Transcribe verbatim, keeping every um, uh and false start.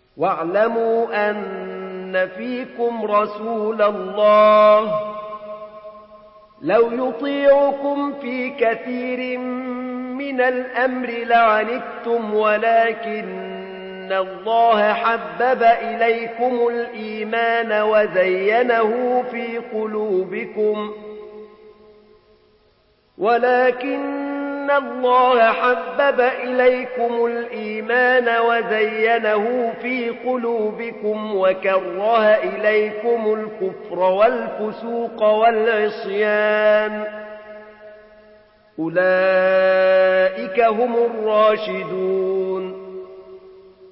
واعلموا أن فيكم رسول الله لو يطيعكم في كثير من الأمر لعنتم ولكن الله حبب إليكم الإيمان وزينه في قلوبكم ولكن الله حبب إليكم الإيمان وزينه في قلوبكم وكره إليكم الكفر والفسوق والعصيان أولئك هم الراشدون